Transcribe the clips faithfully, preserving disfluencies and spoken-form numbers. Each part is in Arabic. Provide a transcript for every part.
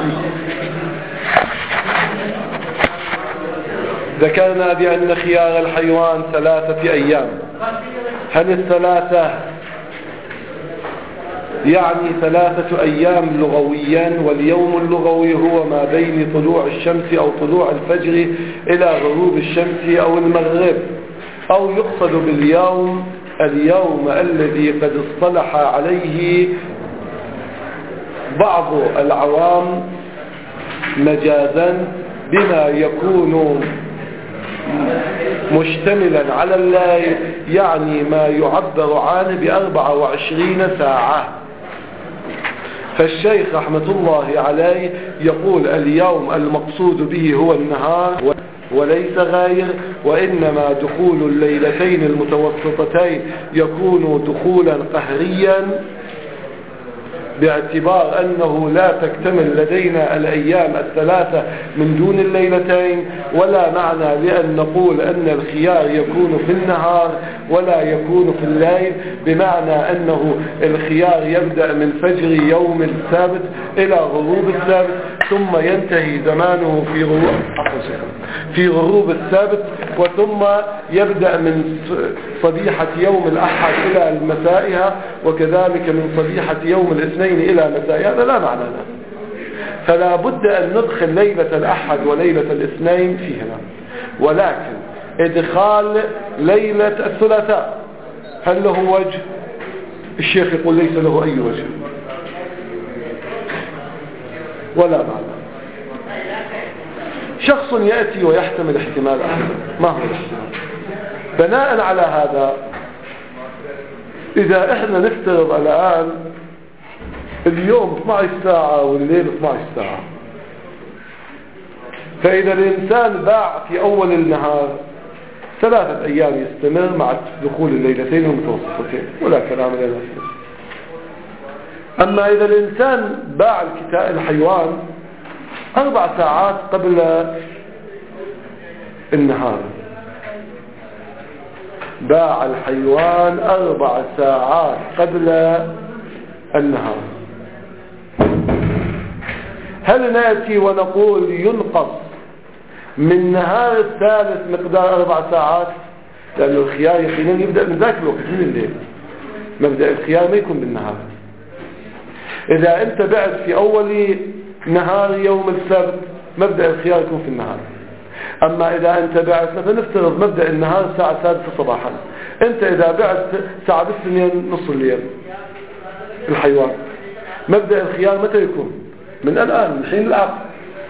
ذكرنا بأن خيار الحيوان ثلاثة أيام. هل الثلاثة يعني ثلاثة أيام لغويا، واليوم اللغوي هو ما بين طلوع الشمس أو طلوع الفجر إلى غروب الشمس أو المغرب، أو يقصد باليوم اليوم الذي قد اصطلح عليه بعض العوام مجازا بما يكون مشتملا على الليل، يعني ما يعبر عنه بأربع وعشرين ساعة. فالشيخ رحمة الله عليه يقول اليوم المقصود به هو النهار وليس غير، وإنما دخول الليلتين المتوسطتين يكون دخولا قهريا، باعتبار أنه لا تكتمل لدينا الأيام الثلاثة من دون الليلتين، ولا معنى لأن نقول أن الخيار يكون في النهار ولا يكون في الليل، بمعنى أنه الخيار يبدأ من فجر يوم السبت إلى غروب السبت، ثم ينتهي زمانه في غروب في غروب السبت، وثم يبدأ من صبيحة يوم الأحد إلى مسائها، وكذلك من صبيحة يوم الاثنين إلى مسائها. هذا لا معنى له. فلا بد أن ندخل ليلة الأحد وليلة الاثنين فيها، ولكن إدخال ليلة الثلاثاء هل له وجه؟ الشيخ يقول ليس له أي وجه ولا معنى. شخص يأتي ويحتمل احتمال آخر، ما هو الاحتمال؟ بناء على هذا إذا إحنا نفترض الآن اليوم اثنتي عشرة ساعة والليل اثنتي عشرة ساعة، فإذا الإنسان باع في أول النهار ثلاثة أيام يستمر مع دخول الليلتين المتوسطتين ولا كلام لا يصير. أما إذا الإنسان باع الحيوان أربع ساعات قبل النهار، باع الحيوان أربع ساعات قبل النهار، هل نأتي ونقول ينقص من نهار الثالث مقدار أربع ساعات؟ لأن الخيار يقينا يبدأ من ذاك الوقت من الليل، مبدأ الخيار ما يكون بالنهار. إذا أنت بعت في أول نهار يوم السبت مبدأ الخيار يكون في النهار. أما إذا أنت بعت مثلا نفترض مبدأ النهار الساعة السادسة صباحا، أنت إذا بعت ساعة بالسنين نص الليل الحيوان، مبدأ الخيار متى يكون؟ من الآن، من حين العقد.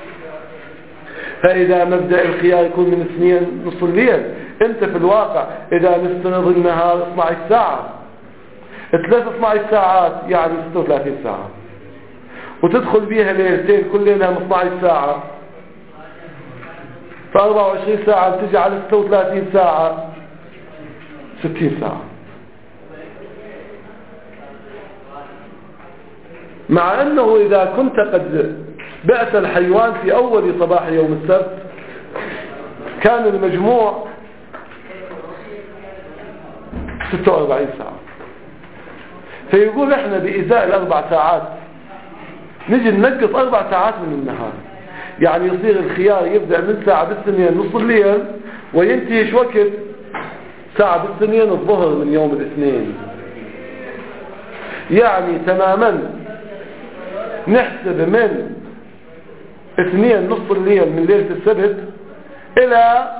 فإذا مبدأ الخيار يكون من اثنين نص الليل، أنت في الواقع إذا نفترض النهار اثنتي عشرة ساعة، ثلاث اثنتي عشرة ساعات يعني ستة وثلاثين ساعة، وتدخل بيها ليلتين كل ليلة اثنتي عشرة ساعة، ف أربعة وعشرين ساعة تجي على ستة وثلاثين ساعة، ستين ساعة. مع أنه إذا كنت قد بعت الحيوان في أول صباح يوم السبت كان المجموع ستة وأربعين ساعة. فيقول احنا بإزاء الأربع ساعات نجي ننقص أربع ساعات من النهار، يعني يصير الخيار يبدأ من ساعة بالسنين نص الليل وينتهي وقت ساعة بالسنين الظهر من يوم الاثنين. يعني تماما نحسب من اثنين نص الليل من ليلة السبت إلى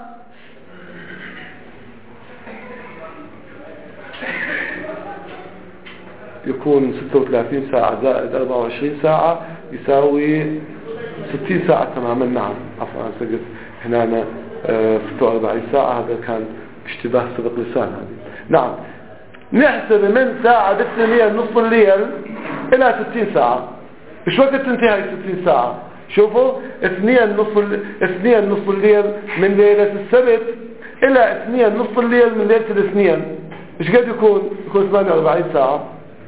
يكون ستة وثلاثين ساعة زائد أربعة وعشرين ساعة يساوي ستين ساعة تماما. نعم عفوا أنا سجلت هنا أنا ستة وأربعين ساعة، هذا كان اشتباه سبق لسان هذه. نعم نحسب من ساعة بالسنين نص الليل إلى ستين ساعة. إيش وقت تنتهي ستين ساعة؟ شوفوا اثنين نص اثنين نص الليل من ليلة السبت إلى اثنين نص الليل من ليلة الاثنين، إيش قد يكون؟ يكون ثمانية وأربعين ساعة.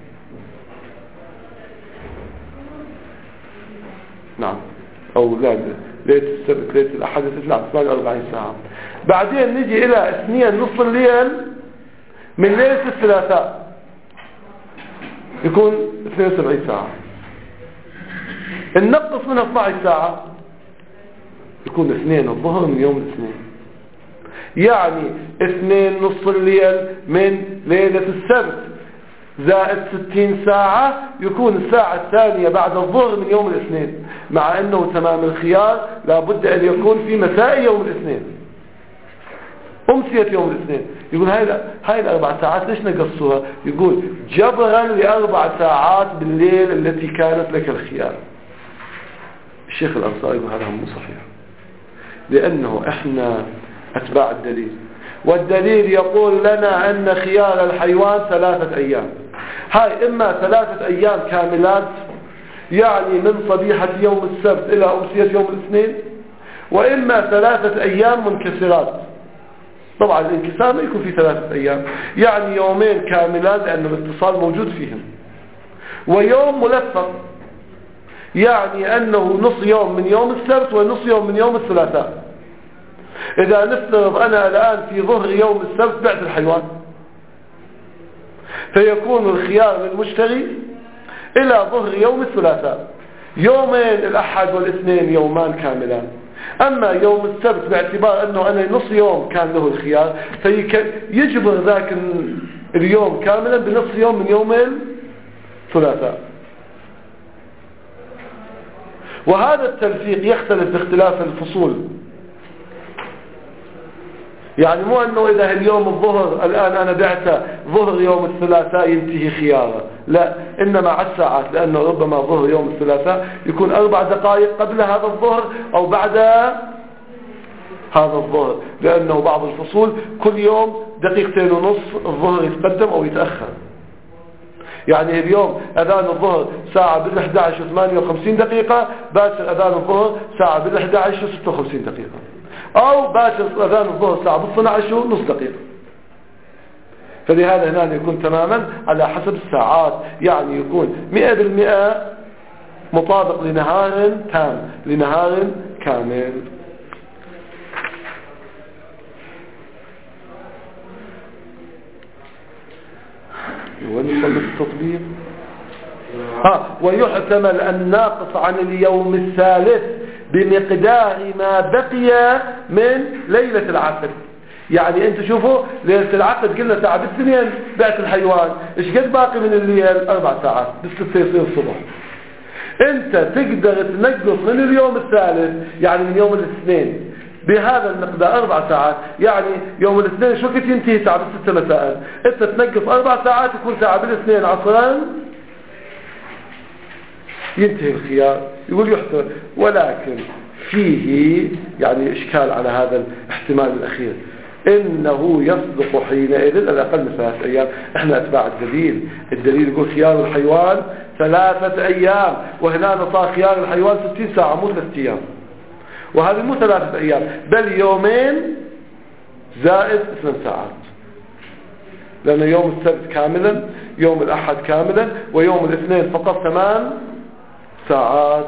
نعم أو لا ليلة السبت ليلة الأحد نعم ثمانية وأربعين ساعة. بعدين نجي إلى اثنين نص الليل من ليلة الثلاثاء يكون اثنين وسبعين ساعة. النقص منها اثنتا عشرة ساعة يكون اثنين الظهر من يوم الاثنين، يعني اثنين نصف الليل من ليلة السبت زائد ستين ساعة يكون الساعة الثانية بعد الظهر من يوم الاثنين، مع انه تمام الخيار لابد ان يكون في مساء يوم الاثنين امسية يوم الاثنين. يقول هاي هاي الاربع ساعات ليش نقصوها؟ يقول جبرا لاربع ساعات بالليل التي كانت لك الخيار. الشيخ الانصاري يقول هذا مو صحيح، لانه احنا اتباع الدليل، والدليل يقول لنا ان خيار الحيوان ثلاثة ايام. هاي اما ثلاثة ايام كاملات يعني من صبيحة يوم السبت الى امسية يوم الاثنين، واما ثلاثة ايام منكسرات. طبعا الانكسار ما يكون في ثلاثة ايام، يعني يومين كاملات لان الاتصال موجود فيهم، ويوم ملفق يعني انه نص يوم من يوم السبت ونص يوم من يوم الثلاثاء. اذا نفترض انا الان في ظهر يوم السبت بعت الحيوان، فيكون الخيار للمشتري الى ظهر يوم الثلاثاء، يومين الاحد والاثنين يومان كاملان. اما يوم السبت باعتبار انه انا نص يوم كان له الخيار فيجبر ذاك اليوم كاملا بنص يوم من يوم الثلاثاء. وهذا التلفيق يختلف باختلاف الفصول، يعني مو انه اذا اليوم الظهر الان انا بعته ظهر يوم الثلاثاء ينتهي خياره، لا، انما على الساعات، لانه ربما ظهر يوم الثلاثاء يكون اربع دقائق قبل هذا الظهر او بعد هذا الظهر، لانه بعض الفصول كل يوم دقيقتين ونصف الظهر يتقدم او يتأخر. يعني اليوم اذان الظهر ساعة بالأحد عشر وثمانية وخمسين دقيقة، باكر اذان الظهر ساعة بالأحد عشر وستة وخمسين دقيقة، او باكر اذان الظهر ساعة باثنى عشر ونص دقيقة. فلهذا هنا يكون تماما على حسب الساعات، يعني يكون مئة بالمئة مطابق لنهار تام، لنهار كامل. ونصل التطبيق. ها ويحتمل الناقص عن اليوم الثالث بمقدار ما بقي من ليلة العقد. يعني انت شوفوا ليلة العقد قلنا ساعة بالسنين بعت الحيوان، ايش قد باقي من الليل؟ اربع ساعات، بالستة يصير الصبح. انت تقدر تنقص من اليوم الثالث يعني من يوم الاثنين بهذا المقدار اربع ساعات، يعني يوم الاثنين شو وقت ينتهي؟ ساعة بالستة مساء، انت تنقص اربع ساعات يكون ساعة بالاثنين عصرا ينتهي الخيار. يقول يحتمل، ولكن فيه يعني اشكال على هذا الاحتمال الاخير، انه يصدق حينئذ الاقل من ثلاثة ايام. احنا اتباع الدليل، الدليل يقول خيار الحيوان ثلاثة ايام، وهنا نطاق خيار الحيوان ستين ساعة مو ثلاثة ايام، وهذه مو ثلاثة ايام بل يومين زائد اثنين ساعات، لان يوم السبت كاملا، يوم الاحد كاملا، ويوم الاثنين فقط ثمان ساعات.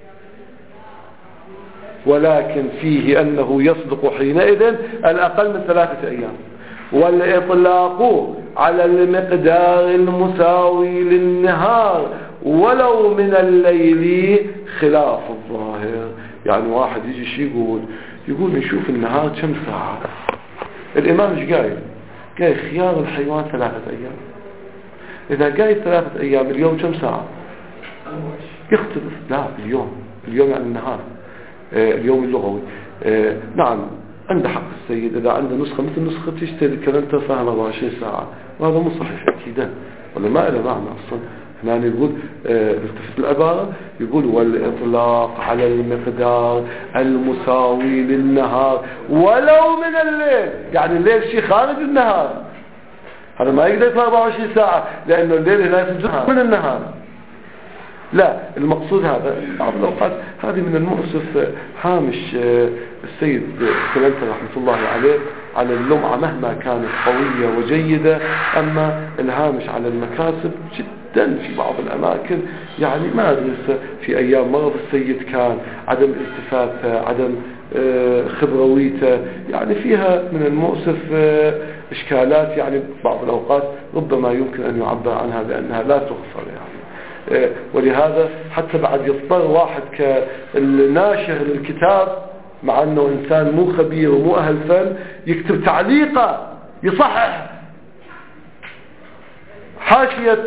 ولكن فيه أنه يصدق حينئذ الأقل من ثلاثة أيام، والإطلاق على المقدار المساوي للنهار ولو من الليل خلاف الظاهر. يعني واحد يجي شي يقول يقول نشوف النهار كم ساعة، الإمام ايش قايل؟ قايل خيار الحيوان ثلاثة أيام. إذا قايل ثلاثة أيام اليوم كم ساعة؟ يختلف. لا اليوم، اليوم يعني النهار، آه اليوم اللغوي. آه نعم عنده حق السيد إذا عنده نسخة مثل نسخة تشتري الكلام فاهم أربعة وعشرين ساعة، وهذا مو صحيح أكيدا، ولا ما إلى معنى أصلا. هنا يقول آه التفت العبارة، يقول والإطلاق على المقدار المساوي للنهار ولو من الليل، يعني الليل شيء خارج النهار، هذا ما يقدر يطلع أربعة وعشرين ساعة، لأنه الليل هنا يسجد من النهار. لا المقصود هذا بعض الأوقات هذه من المؤسف هامش السيد كلمته رحمة الله عليه على اللمعة مهما كانت قوية وجيدة، أما الهامش على المكاسب جدا في بعض الأماكن، يعني ما أدري في أيام مرض السيد كان عدم التفاته، عدم خبرويته، يعني فيها من المؤسف إشكالات، يعني بعض الأوقات ربما يمكن أن يعبر عنها بأنها لا تغفر يعني. ولهذا حتى بعد يضطر واحد كالناشر للكتاب مع أنه إنسان مو خبير ومو أهل فن يكتب تعليقه يصحح حاشية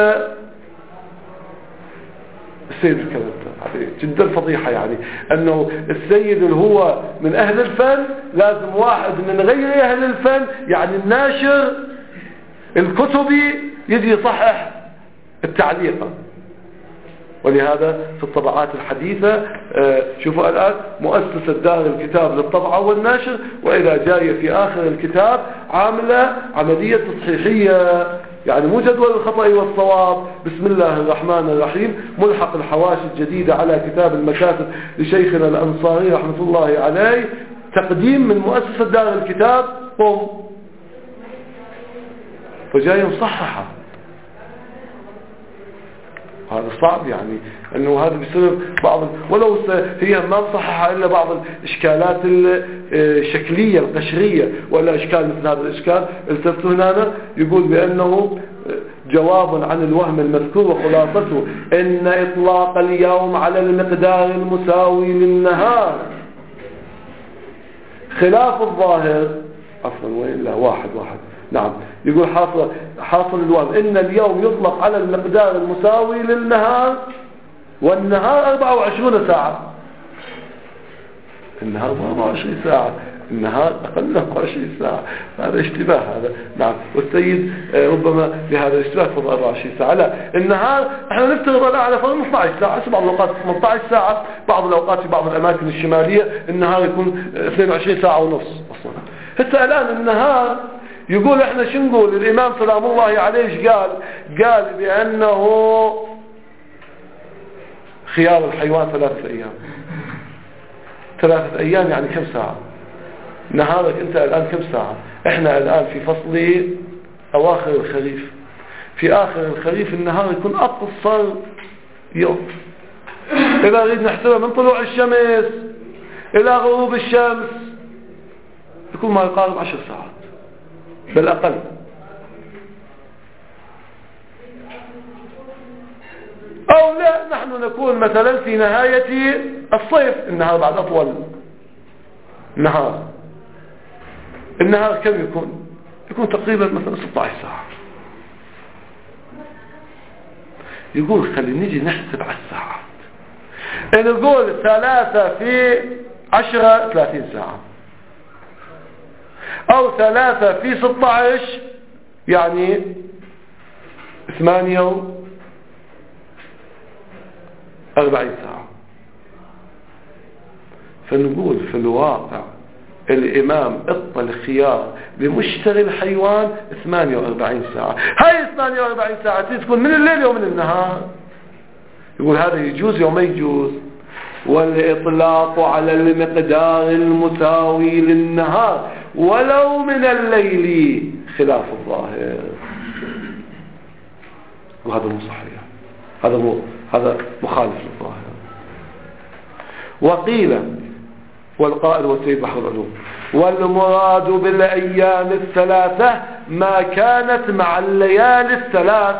السيد الكلام، جدا فضيحة يعني أنه السيد اللي هو من أهل الفن لازم واحد من غير أهل الفن يعني الناشر الكتبي يجي يصحح التعليق. ولهذا في الطبعات الحديثة شوفوا الآن مؤسسة دار الكتاب للطبعة والنشر وإذا جاية في آخر الكتاب عاملة عملية تصحيحية، يعني مو جدول الخطأ والصواب، بسم الله الرحمن الرحيم، ملحق الحواشي الجديدة على كتاب المكاتب لشيخنا الأنصاري رحمة الله عليه، تقديم من مؤسسة دار الكتاب قم فجاي مصححة. هذا صعب يعني انه هذا بسبب بعض ولو هي ما مصححة الا بعض الاشكالات الشكلية القشرية ولا اشكال مثل هذا الاشكال. التفتوا هنا يقول بانه جواب عن الوهم المذكور وخلاصته ان اطلاق اليوم على المقدار المساوي للنهار خلاف الظاهر. عفوا وين لا واحد واحد نعم يقول حاصل حاصل الوهم ان اليوم يطلق على المقدار المساوي للنهار والنهار أربعة وعشرين ساعة. النهار أربعة وعشرين ساعة، النهار أقل من أربعة وعشرين ساعة، هذا اشتباه هذا. نعم والسيد ربما بهذا الاشتباه فضل أربعة وعشرين ساعة. لا النهار احنا نفترض الآن على فرض اثنتي عشرة ساعة، بعض الأوقات ثمانية عشر ساعة، بعض الأوقات في بعض الأماكن الشمالية النهار يكون اثنين وعشرين ساعة ونص أصلا. هسه الآن النهار يقول احنا شو نقول؟ الامام سلام الله عليه قال قال بانه خيار الحيوان ثلاثة ايام. ثلاثة ايام يعني كم ساعة؟ نهارك انت الان كم ساعة؟ احنا الان في فصل اواخر الخريف، في اخر الخريف النهار يكون اقصر يوم، اذا نريد نحسبها من طلوع الشمس الى غروب الشمس يكون ما يقارب عشر ساعات بالأقل. أو لا نحن نكون مثلا في نهاية الصيف، النهار بعد أطول. النهار النهار كم يكون؟ يكون تقريبا مثلا ستة عشر ساعة. يقول خلي نيجي نحسب على الساعات، نقول ثلاثة في عشرة ثلاثين ساعة، او ثلاثة في ستة عشر يعني ثمانية واربعين ساعة. فنقول في الواقع الامام اطل الخيار لمشتري الحيوان ثمانية واربعين ساعة. هاي ثمانية واربعين ساعة تكون من الليل ومن النهار. يقول هذا يجوز وما يجوز. والإطلاق على المقدار المساوي للنهار ولو من الليل خلاف الظاهر، وهذا مو صحيح، هذا مو هذا مخالف للظاهر. وقيل والقائل والسيد بحر العلوم والمراد بالأيام الثلاثة ما كانت مع الليالي الثلاث.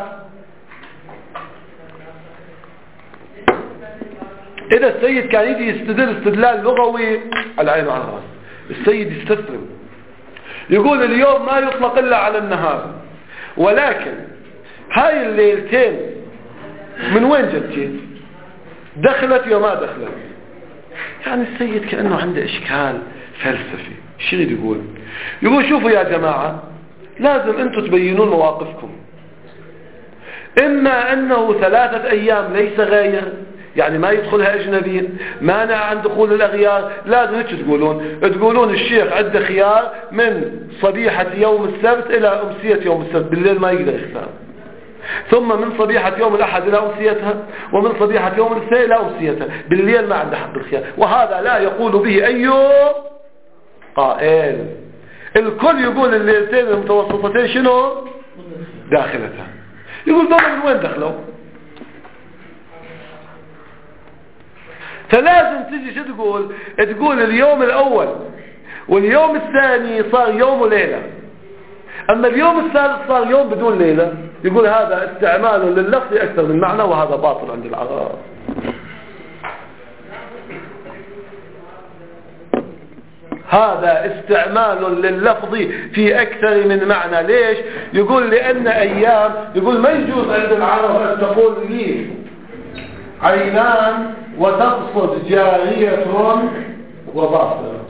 إذا السيد كان يجي يستدل استدلال لغوي على عين وعلى الراس، السيد يستسلم يقول اليوم ما يطلق إلا على النهار، ولكن هاي الليلتين من وين جتين؟ دخلت يا ما دخلت؟ يعني السيد كأنه عنده إشكال فلسفي. شو يقول؟ يقول شوفوا يا جماعة لازم أنتم تبينون مواقفكم، إما أنه ثلاثة أيام ليس غير، يعني ما يدخلها أجنبي، مانع عن دخول الأغيار. لازم هيك تقولون تقولون الشيخ عنده خيار من صبيحة يوم السبت إلى أمسية يوم السبت، بالليل ما يقدر يختار، ثم من صبيحة يوم الأحد إلى أمسيتها، ومن صبيحة يوم الاثنين إلى أمسيتها، بالليل ما عنده حق الخيار. وهذا لا يقول به أي قائل. الكل يقول الليلتين المتوسطتين شنو داخلتها. يقول دول من وين دخلوا؟ فلازم تجي شو تقول؟ تقول اليوم الأول واليوم الثاني صار يوم وليلة، أما اليوم الثالث صار يوم بدون ليلة. يقول هذا استعمال لللفظ أكثر من معنى، وهذا باطل عند العرب. هذا استعمال لللفظ في أكثر من معنى. ليش؟ يقول لأن أيام، يقول ما يجوز عند العرب أن تقول لي عينان وتقصد جارية وباطلة.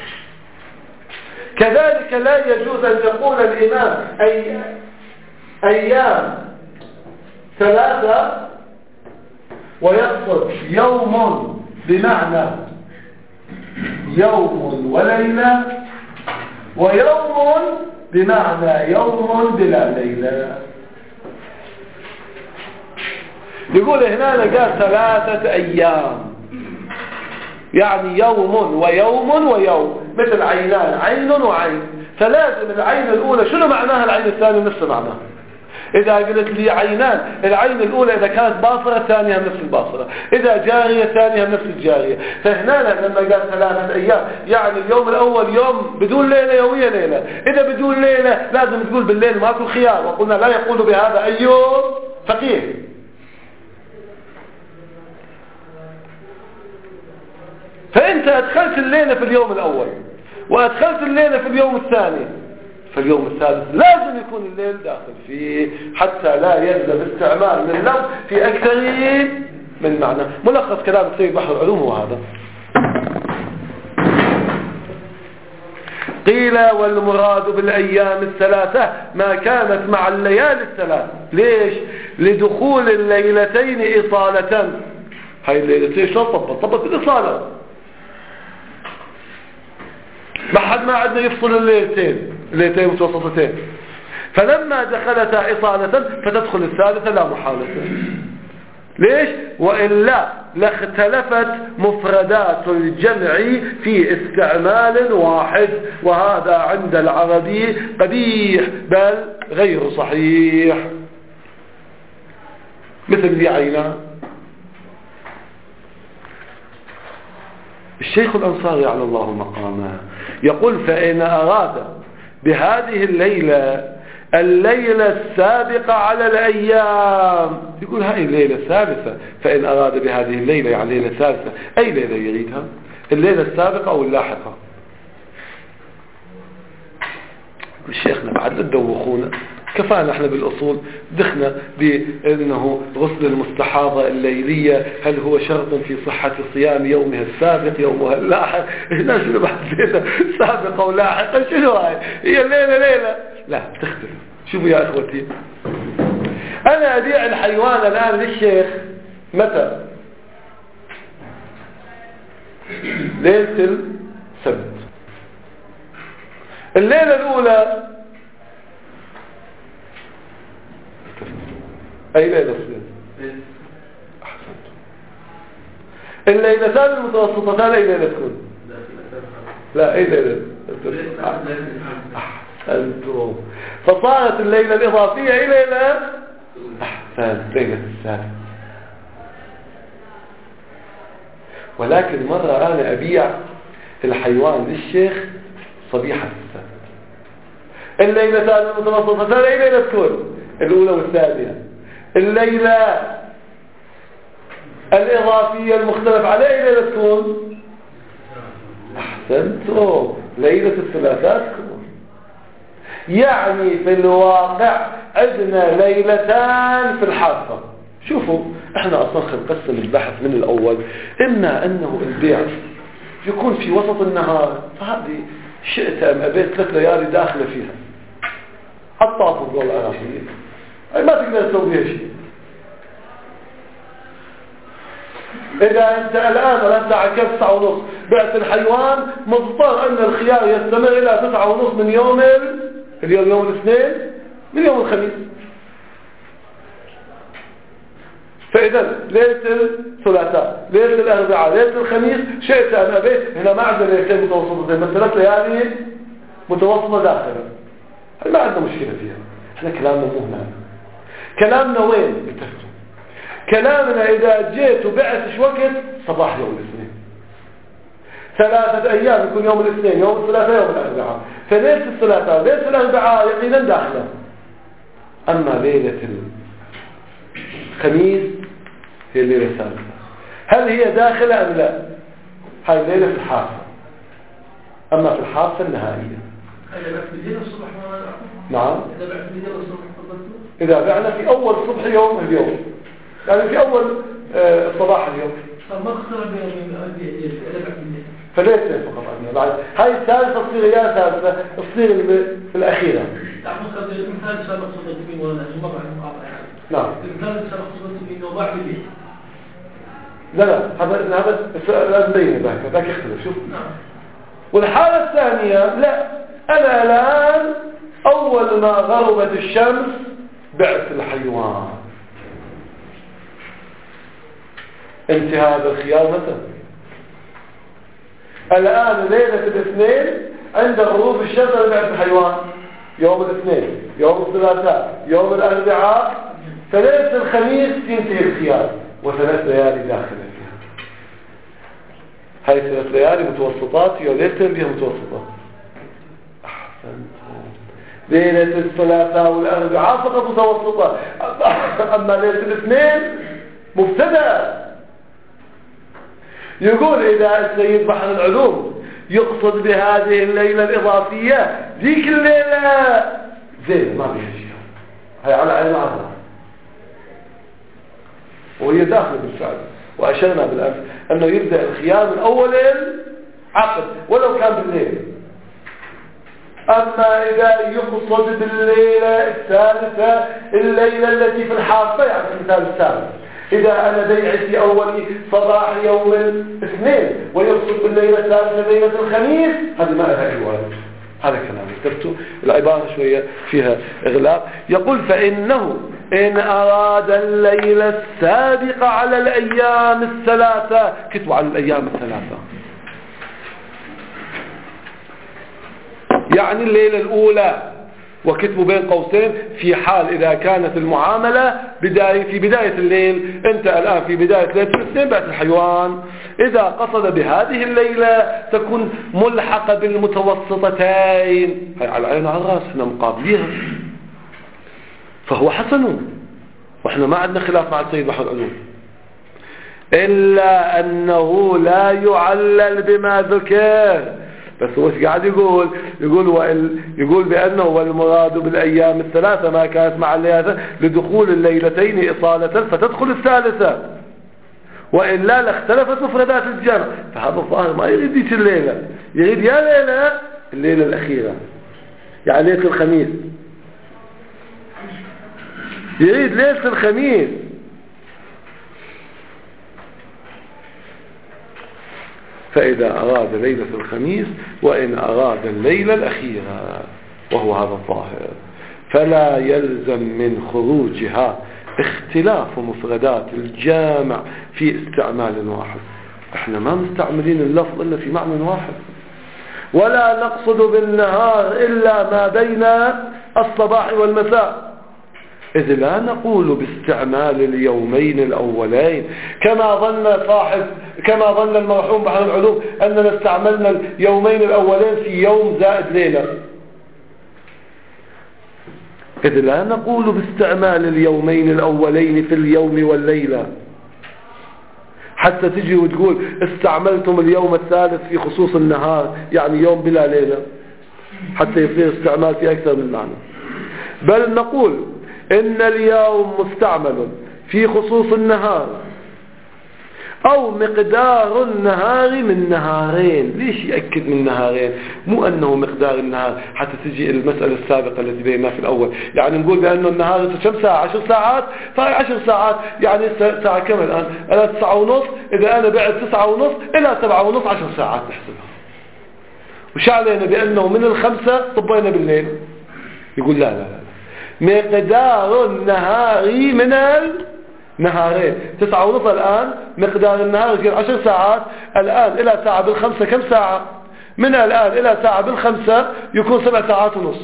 كذلك لا يجوز أن يقول الإمام أي أيام ثلاثة ويقصد يوم بمعنى يوم وليلة، ويوم بمعنى يوم بلا ليلة. يقول هنا قال ثلاثة أيام يعني يوم ويوم ويوم، مثل عينان، عين وعين. فلازم العين الأولى شنو معناها العين الثانية نفس معناها. إذا قلت لي عينان، العين الأولى إذا كانت باصرة الثانية نفس الباصرة، إذا جارية الثانية نفس الجارية. فهنا لما قال ثلاثة أيام يعني اليوم الأول يوم بدون ليلة يومية ليلة، إذا بدون ليلة لازم تقول بالليل ماكو خيار، وقلنا لا يقول بهذا أي فقيه. فأنت أدخلت الليلة في اليوم الأول وأدخلت الليلة في اليوم الثاني، في اليوم الثالث لازم يكون الليل داخل فيه حتى لا يلزم استعمال من اللفظ في أكثر من معنى. ملخص كلام السيد بحر العلوم هو هذا. قيل والمراد بالأيام الثلاثة ما كانت مع الليالي الثلاث. ليش؟ لدخول الليلتين إطالة. هاي الليلتين شو طبط طبط الإطالة، ما حد ما عندنا يفصل الليلتين، الليلتين متوسطتين. فلما دخلتا إطالة فتدخل الثالثة لا محالة. ليش؟ وإلا لاختلفت مفردات الجمع في استعمال واحد، وهذا عند العربي قبيح بل غير صحيح. مثل بعينه الشيخ الأنصاري على الله مقامه يقول فإن أراد بهذه الليلة الليلة السابقة على الأيام، يقول هاي الليلة الثالثة، فإن أراد بهذه الليلة يعني الليلة الثالثة أي ليلة يريدها؟ الليلة السابقة أو اللاحقة؟ الشيخنا بعد لا تدوخونا، كفانا احنا بالأصول دخنا بأنه غسل المستحاضة الليلية هل هو شرط في صحة صيام يومها السابق يومها اللاحق؟ هنا شنو بعد ليلة سابقة ولاحقة؟ شنو هاي؟ هي الليلة ليلة؟ لا تختلف. شوفوا يا اخوتي، انا ابيع الحيوان الان للشيخ متى؟ ليلة السبت. الليلة الاولى اي ليلة السبت؟ احسنت. الليلتان المتوسطتان اي ليلة تكون؟ لا اي ليلة؟ أنتم. فصارت الليلة الإضافية إلى ليلة أحسن ليلة السابق. ولكن مرة أنا أبيع الحيوان للشيخ صبيحة السابق. الليلتان المتوسطتان أي ليلة تكون؟ الأولى والثانية. الليلة الإضافية المختلف على أي ليلة تكون؟ أحسنتم. ليلة الثلاثاء تكون. يعني في الواقع عندنا ليلتان في الحافة. شوفوا احنا اصلا نقسم البحث من الاول، اما انه البيع يكون في وسط النهار، فهذه شئت ام ابيت ثلاث ليالي داخله فيها الطاف والعراقية، اي ما تقدر تسوي بها شيء. اذا انت الان وانت عكست تسعة ونص بعت الحيوان، مضطر ان الخيار يستمر الى تسعة ونص من يوم اليوم يوم الاثنين من يوم الخميس. فإذا ليلة الثلاثاء، ليلة الأربعاء، ليلة الخميس، شئت أن أبيت. هنا ما عندنا ليلتين متوسطتين، بس ثلاث ليالي متوسطة داخلة، ما عندنا مشكلة فيها. احنا كلامنا مو هنا. كلامنا وين؟ بالتفتح. كلامنا إذا جيت وبعت ايش وقت؟ صباح يوم الاثنين. ثلاثة أيام يكون يوم الاثنين، يوم الثلاثاء، يوم الأربعاء. فليلة الثلاثاء ليلة الأربعاء يقينا داخلة. أما ليلة الخميس هي الليلة الثالثة. هل هي داخلة أم لا؟ هاي الليلة في الحافة، أما في الحافة النهائية. نعم، إذا بعنا في أول صبح يوم اليوم، يعني في أول آه صباح اليوم، فليس فقط أدنى. بعد هاي الثالثة تصير يا ثالثة تصير في الأخيرة. نعم. لا لا هذا هذا لازم بينه ذاك ذاك يختلف. شوف. والحالة الثانية لا، أنا الآن أول ما غربت الشمس بعث الحيوان. انت هذا الخيار متى؟ الآن ليلة الاثنين عند غروب الشمس بعث الحيوان، يوم الاثنين، يوم الثلاثاء، يوم الأربعاء، فليلة الخميس ينتهي الخيار وثلاث ليالي داخلة فيها. هاي ثلاث ليالي متوسطات، يوم ليلتين بها متوسطات. أحسنتم. ليلة الثلاثاء والأربعاء فقط متوسطة، أما ليلة الاثنين مبتدأ. يقول إذا السيد بحر العلوم يقصد بهذه الليلة الإضافية ذيك الليلة زين ما بيها شيء، هي على عين عظمة وهي داخل بالفعل. وأشرنا بالأمس أنه يبدأ الخيار من أول العقد ولو كان بالليل. أما إذا يقصد بالليلة الثالثة الليلة التي في الحافة، يعني المثال الثالث، إذا أنا بيعتي أول صباح يوم الاثنين ويقصد بالليلة الثالثة ليلة الخميس، هذه ما لها أي وارد. هذا كلام كتبته، العبارة شوية فيها إغلاق. يقول فإنه إن أراد الليلة السابقة على الأيام الثلاثة، كتبوا على الأيام الثلاثة، يعني الليلة الأولى، وكتبوا بين قوسين في حال إذا كانت المعاملة بداية في بداية الليل. أنت الآن في بداية ليلة الاثنين بعث الحيوان. إذا قصد بهذه الليلة تكون ملحقة بالمتوسطتين، هي على العين وعلى الراس، احنا مقابليها، فهو حسن، واحنا ما عندنا خلاف مع السيد بحر العلوم، إلا أنه لا يعلل بما ذكر. بس هو قاعد يقول يقول وإل يقول بأنه والمراد بالأيام الثلاثة ما كانت مع الليلة لدخول الليلتين إصالة فتدخل الثالثة، وإلا لاختلفت مفردات الجمع. فهذا الظاهر ما يريد ذيك الليلة، يريد يا ليلة الليلة الأخيرة، يعني ليلة الخميس، يريد ليلة الخميس. فإذا أراد ليلة الخميس، وإن أراد الليلة الأخيرة، وهو هذا الظاهر، فلا يلزم من خروجها اختلاف مفردات الجامع في استعمال واحد. احنا ما مستعملين اللفظ إلا في معنى واحد، ولا نقصد بالنهار إلا ما بين الصباح والمساء، إذ لا نقول باستعمال اليومين الأولين كما ظن صاحب كما ظن المرحوم بحر العلوم أننا استعملنا اليومين الأولين في يوم زائد ليلة. إذ لا نقول باستعمال اليومين الأولين في اليوم والليلة، حتى تجي وتقول استعملتم اليوم الثالث في خصوص النهار، يعني يوم بلا ليلة، حتى يصير استعمال في أكثر من معنى. بل نقول إن اليوم مستعمل في خصوص النهار أو مقدار النهار من نهارين. ليش يأكد من نهارين؟ مو أنه مقدار النهار حتى تجي المسألة السابقة التي بيننا في الأول، يعني نقول بأنه النهار كم ساعة؟ عشر ساعات، فهي عشر ساعات يعني ساعة كم الآن؟ أنا تسعة ونص، إذا أنا بعد تسعة ونص إلى سبعة ونص عشر ساعات نحسبها. وش علينا بأنه من الخمسة طبينا بالليل؟ يقول لا لا لا، مقدار النهار من النهارين، تسعة ونص الآن مقدار النهار يصير عشر ساعات، الآن إلى ساعة بالخمسة كم ساعة؟ من الآن إلى ساعة بالخمسة يكون سبع ساعات ونص،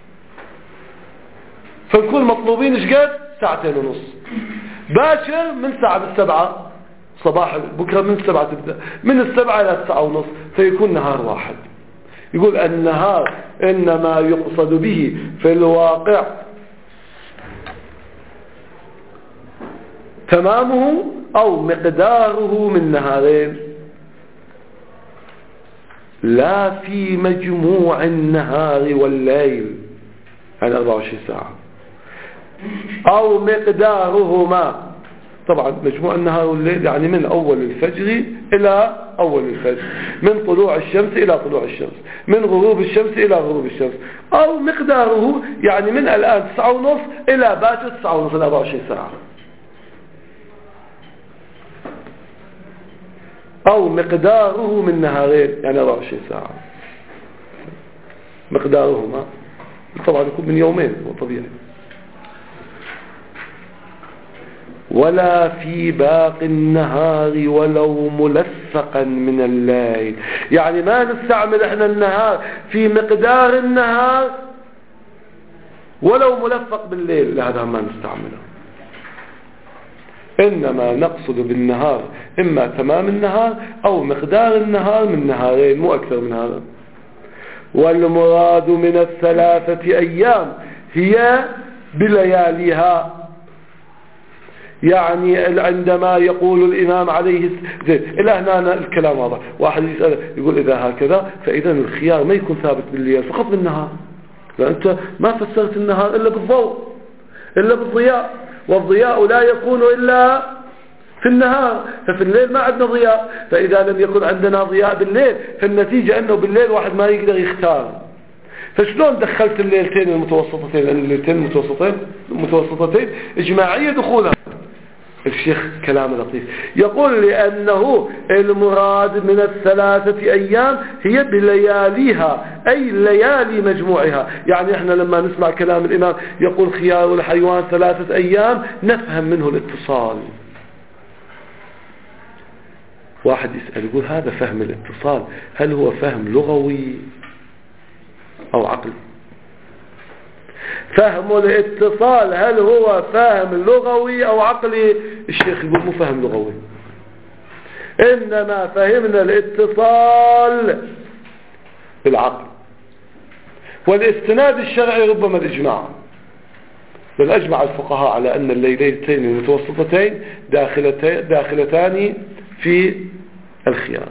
فنكون مطلوبين إيش قد؟ ساعتين ونص. باكر من ساعة بالسبعة صباح بكرة، من السبعة تبدأ، من السبعة إلى الساعة ونص، فيكون نهار واحد. يقول النهار إنما يقصد به في الواقع تمامه أو مقداره من نهارين، لا في مجموع النهار والليل يعني أربعة وعشرين ساعة، أو مقدارهما. طبعا مجموع النهار والليل يعني من أول الفجر إلى أول الفجر، من طلوع الشمس إلى طلوع الشمس، من غروب الشمس إلى غروب الشمس. أو مقداره يعني من الآن تسعة ونصف إلى باكر تسعة ونصف، أربعة وعشرين ساعة. أو مقداره من نهارين يعني أربعة وعشرين ساعة، مقدارهما طبعا يكون من يومين، هو طبيعي. ولا في باقي النهار ولو ملفقا من الليل، يعني ما نستعمل احنا النهار في مقدار النهار ولو ملفق بالليل، لا هذا ما نستعمله. إنما نقصد بالنهار إما تمام النهار أو مقدار النهار من نهارين، مو أكثر من هذا. والمراد من الثلاثة أيام هي بلياليها، يعني عندما يقول الإمام عليه زين إلى هنا الكلام واضح. واحد يسأل يقول إذا هكذا فإذا الخيار ما يكون ثابت بالليل فقط بالنهار، لأن أنت ما فسرت النهار إلا بالضوء إلا بالضياء، والضياء لا يكون إلا في النهار، ففي الليل ما عندنا ضياء. فإذا لم يكن عندنا ضياء بالليل فالنتيجة أنه بالليل واحد ما يقدر يختار. فشلون دخلت الليلتين المتوسطتين؟ لأن الليلتين المتوسطتين المتوسطتين إجماعية دخولها. الشيخ كلام لطيف يقول لأنه المراد من الثلاثة أيام هي بلياليها، أي ليالي مجموعها. يعني احنا لما نسمع كلام الإمام يقول خيار الحيوان ثلاثة أيام نفهم منه الاتصال. واحد يسأل يقول هذا فهم الاتصال هل هو فهم لغوي أو عقلي؟ فهم الاتصال هل هو فهم لغوي أو عقلي؟ الشيخ يقول مو فهم لغوي، إنما فهمنا الاتصال بالعقل، والاستناد الشرعي ربما الإجماع. بل أجمع الفقهاء على أن الليلتين المتوسطتين داخلتان في الخيار.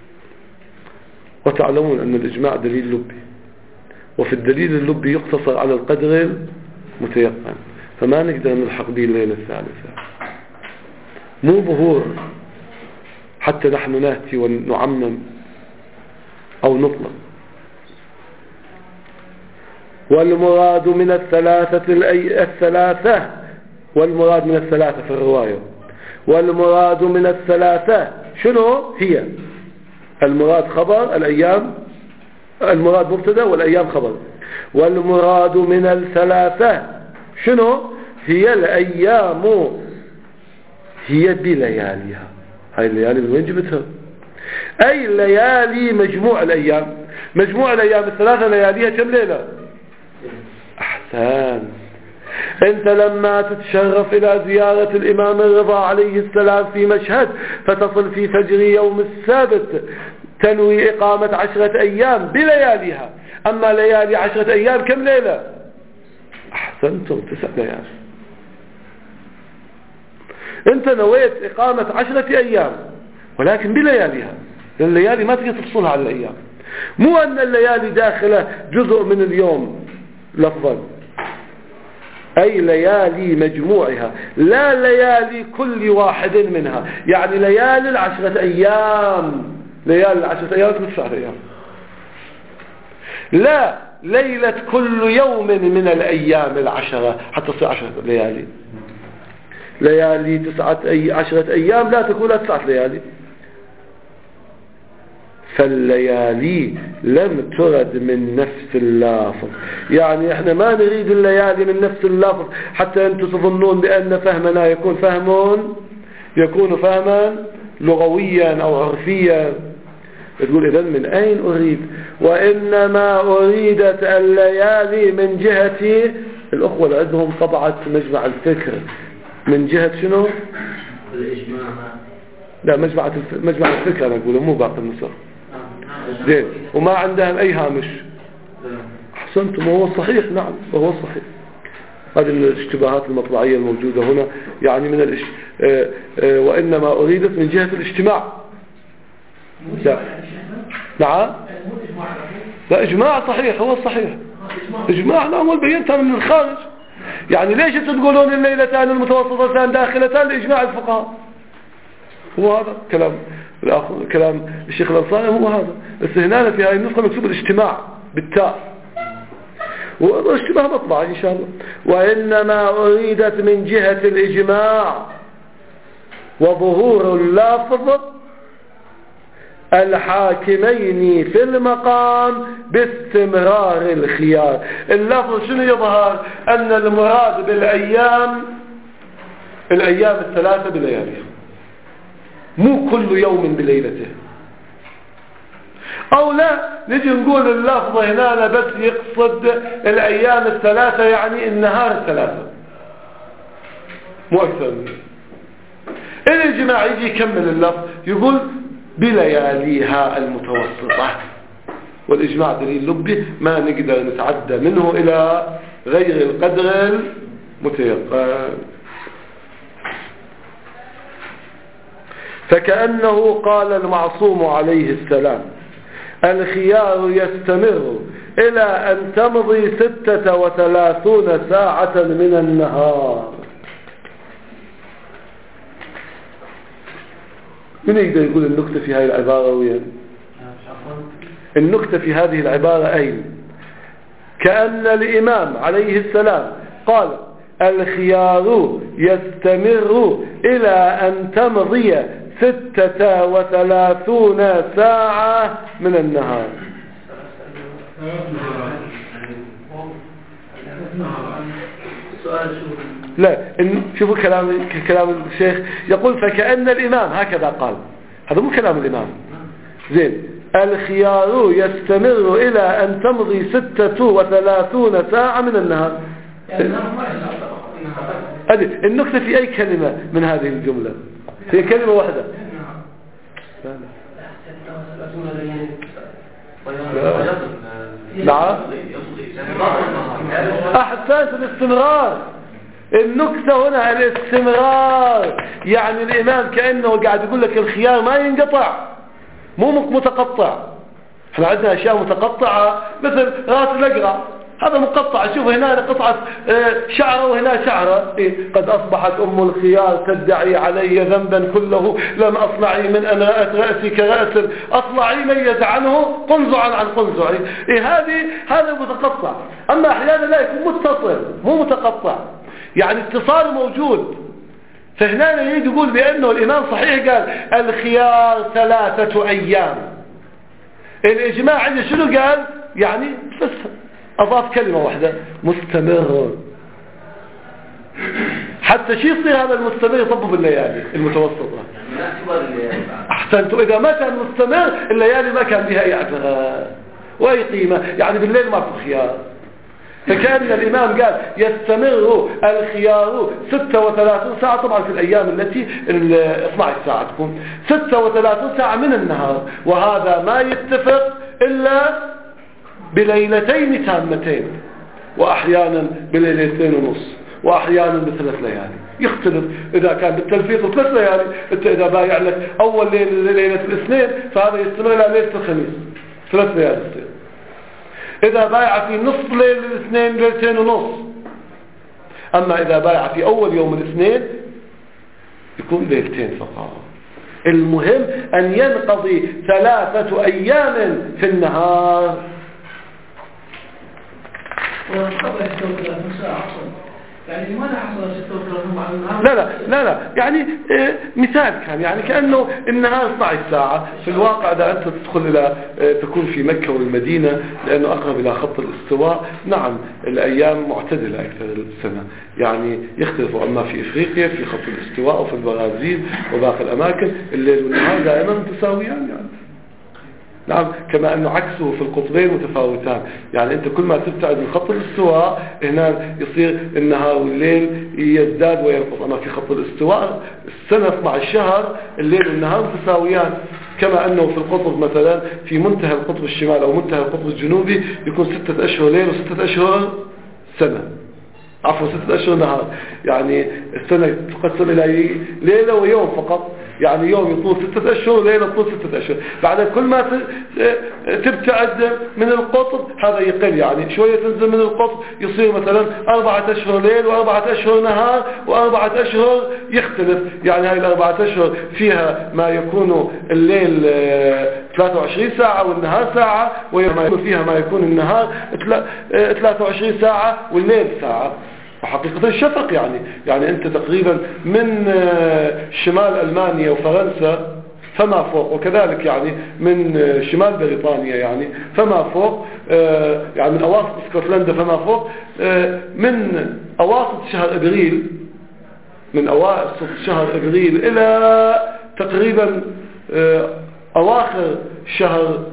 وتعلمون أن الإجماع دليل لبي، وفي الدليل اللبي يقتصر على القدر المتيقن، فما نقدر نلحق به الليلة الثالثة، مو ظهور حتى نحن نأتي ونعمم أو نطلق. والمراد من الثلاثة الأي... الثلاثة والمراد من الثلاثة في الرواية، والمراد من الثلاثة شنو هي؟ المراد خبر، الأيام المراد مبتدا والأيام خبر. والمراد من الثلاثة شنو هي؟ الأيام هي بلياليها. هاي الليالي من وين جبتها؟ أي ليالي مجموع الأيام. مجموع الأيام الثلاثة لياليها كم ليلة؟ أحسن. أنت لما تتشرف إلى زيارة الإمام الرضا عليه السلام في مشهد فتصل في فجر يوم السبت تنوي إقامة عشرة أيام بلياليها. أما ليالي عشرة أيام كم ليلة؟ أحسنتم، تسع ليالي. أنت نويت إقامة عشرة أيام ولكن بلياليها، لأن الليالي ما تقدر تفصلها عن الأيام. مو أن الليالي داخلة جزء من اليوم لفظا، أي ليالي مجموعها، لا ليالي كل واحد منها. يعني ليالي العشرة أيام، ليالي العشرة أيام تسعة أيام، لا ليلة كل يوم من الأيام العشرة حتى تصير عشرة ليالي. ليالي تسعة أي عشرة أيام لا تكون تسعة ليالي. فالليالي لم ترد من نفس اللافظ، يعني احنا ما نريد الليالي من نفس اللافظ حتى انتم تظنون بأن فهمنا يكون فهم يكون فهما لغويا أو عرفيا. تقول إذن من أين أريد؟ وإنما أريدت الليالي من جهة الأخوة اللي عندهم طبعة مجمع الفكر، من جهة شنو؟ الإجماع. لا مجمع الف... مجمع الفكر أنا أقوله مو باقي النسخ. زين، وما عندهم أي هامش. أحسنتم، وهو صحيح. نعم وهو صحيح. هذه من الاشتباهات المطلعية الموجودة هنا، يعني من الاش... اه اه وإنما أريدت من جهة الاجتماع. لا نعم لا إجماع صحيح، هو الصحيح إجماع. لا هو البينتان من الخارج. يعني ليش تقولون الليلتان المتوسطتان داخلتان لإجماع الفقهاء؟ هو هذا كلام الآخر، كلام الشيخ الأنصاري هو هذا. بس هنا في هذه النسخة مكتوب الاجتماع بالتاء، والاشتباه مطبع إن شاء الله. وإنما أريدت من جهة الإجماع وظهور اللفظ الحاكمين في المقام باستمرار الخيار. اللفظ شنو يظهر؟ أن المراد بالأيام الأيام الثلاثة بلياليها، مو كل يوم بليلته. أو لا نجي نقول اللفظ هنا بس يقصد الأيام الثلاثة، يعني النهار الثلاثة، مو أكثر منه. الإجماع يجي يكمل اللفظ يقول بلياليها المتوسطة، والإجماع دليل لبي ما نقدر نتعدى منه إلى غير القدر المتيقن. فكأنه قال المعصوم عليه السلام الخيار يستمر إلى أن تمضي ستة وثلاثون ساعة من النهار. من يقدر يقول النكتة في هذه العبارة وين؟ النكتة في هذه العبارة أين؟ كأن الإمام عليه السلام قال الخيار يستمر إلى أن تمضي ستة وثلاثون ساعة من النهار. لا شوفوا كلام كلام الشيخ يقول فكأن الإمام هكذا قال، هذا مو كلام الإمام. زين الخيار يستمر إلى أن تمضي ستة وثلاثون ساعة من النهار. هذه النكتة في أي كلمة من هذه الجملة؟ هي كلمة واحدة. نعم أحسنت، الاستمرار. النكتة هنا الاستمرار، يعني الإمام كأنه قاعد يقول لك الخيار ما ينقطع، مو متقطع. احنا عندنا أشياء متقطعة مثل راس الأقرع، هذا مقطع. شوف هنا قطعة شعرة وهنا شعرة. إيه؟ قد أصبحت أم الخيار تدعي علي ذنبا كله لم أصنعي من أن رأت رأسي كرأس أطلعي ميز عنه قنزعا عن قنزعي. إيه هذه هذا متقطع. أما أحيانا لا يكون متصل مو متقطع، يعني اتصال موجود. فهنا يريد يقول بأنه الإمام صحيح قال الخيار ثلاثة أيام. الإجماع عنده شنو قال؟ يعني بس أضاف كلمة واحدة مستمر، حتى شيء يصير هذا المستمر يطبب الليالي المتوسطة. أحسنتوا، إذا ما كان مستمر الليالي ما كان بها أي اعتراض وأي قيمة، يعني بالليل ما في خيار. فكان الإمام قال يستمر الخيار ستة وثلاثون ساعة، طبعا في الأيام التي اثنتي عشرة ساعة تكون ستة وثلاثون ساعة من النهار، وهذا ما يتفق إلا بليلتين تامتين، وأحيانا بليلتين ونص، وأحيانا بثلاث ليالي. يختلف إذا كان بالتلفيق ثلاث ليالي. أنت إذا بايع لك أول ليلة ليلة الاثنين فهذا يستمر إلى ليلة الخميس، ثلاث ليالي. إذا بايع في نصف ليل الاثنين ليلتين ونص. أما إذا بايع في أول يوم الاثنين يكون ليلتين فقط. المهم أن ينقضي ثلاثة أيام في النهار. يعني لماذا حصل ستة وثلاثين بعد النهار؟ لا لا لا لا يعني إيه مثال كان، يعني كأنه النهار اثنتي عشرة ساعة. في الواقع إذا أنت تدخل إلى إيه تكون في مكة والمدينة لأنه أقرب إلى خط الاستواء، نعم الأيام معتدلة أكثر السنة، يعني يختلف. أما في إفريقيا في خط الاستواء وفي البرازيل وباقي الأماكن الليل والنهار دائما متساويان، يعني نعم، كما أنه عكسه في القطبين متفاوتان. يعني أنت كل ما تبتعد من خط الاستواء هنا يصير النهار والليل يزداد وينقص. أما في خط الاستواء السنة اثني عشر شهر الليل والنهار متساويان. كما أنه في القطب مثلا في منتهى القطب الشمالي أو منتهى القطب الجنوبي يكون ستة أشهر ليل وستة أشهر سنة. عفوا ستة أشهر نهار، يعني السنة تقسم إلى ليلة ويوم فقط، يعني يوم يطول ستة أشهر ليلة تطول ستة أشهر. بعد كل ما تبتعد من القطب هذا يقل، يعني شوية تنزل من القطب يصير مثلا أربعة أشهر ليل وأربعة أشهر نهار وأربعة أشهر يختلف. يعني هاي الأربعة أشهر فيها ما يكون الليل ثلاثة وعشرين ساعة والنهار ساعة، ويكون فيها ما يكون النهار ثلاثة وعشرين ساعة والليل ساعة. وحقيقة الشفق يعني يعني أنت تقريبا من شمال ألمانيا وفرنسا فما فوق، وكذلك يعني من شمال بريطانيا يعني فما فوق، يعني من أواسط اسكتلندا فما فوق، من أواسط شهر إبريل من أواسط شهر إبريل إلى تقريبا أواخر شهر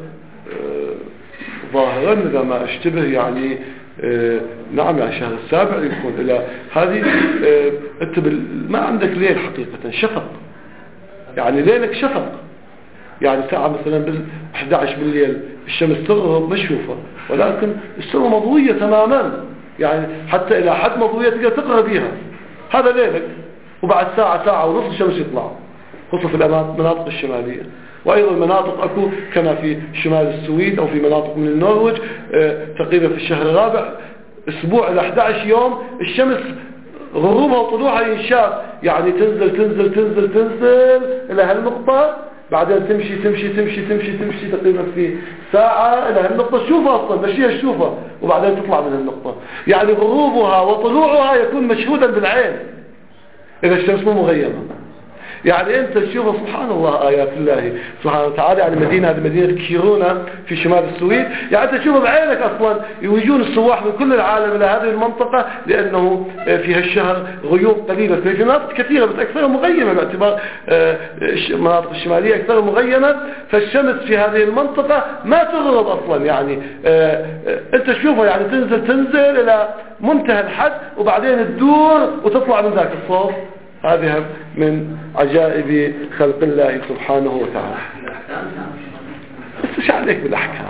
ظاهرا إذا ما اشتبه يعني آه نعم يعني شهر السابع يكون إلى هذه آه أنت ما عندك ليل حقيقة، شفق، يعني ليلك شفق، يعني ساعة مثلا بال إحدى عشر بالليل الشمس تغرب مشوفة، ولكن السماء مضوية تماما، يعني حتى إلى حد مضوية تقدر تقرأ بيها، هذا ليلك. وبعد ساعة ساعة ونصف الشمس يطلع، خصوصا في المناطق الشمالية. وأيضا مناطق أكو كما في شمال السويد أو في مناطق من النرويج اه تقريبا في الشهر الرابع أسبوع إلى أحد عشر يوم الشمس غروبها وطلوعها ينشاف، يعني تنزل تنزل تنزل تنزل إلى هالنقطة، بعدين تمشي تمشي تمشي تمشي تمشي تقريبا في ساعة إلى هالنقطة تشوفها أصلا مشيها تشوفها، وبعدين تطلع من هالنقطة. يعني غروبها وطلوعها يكون مشهودا بالعين إذا الشمس مو مغيمة. يعني انت تشوف سبحان الله آيات الله سبحانه وتعالى. يعني مدينة هذه مدينة كيرونا في شمال السويد، يعني انت تشوفها بعينك اصلا، يجون السواح من كل العالم الى هذه المنطقة لانه في هالشهر غيوم قليلة. في مناطق كثيرة بس اكثرها مغيمة باعتبار المناطق الشمالية اكثرها مغيمة، فالشمس في هذه المنطقة ما تغرب اصلا. يعني انت تشوفها يعني تنزل تنزل الى منتهى الحد وبعدين تدور وتطلع من ذاك الصوف. هذه من عجائب خلق الله سبحانه وتعالى. بس ايش عليك بالاحكام؟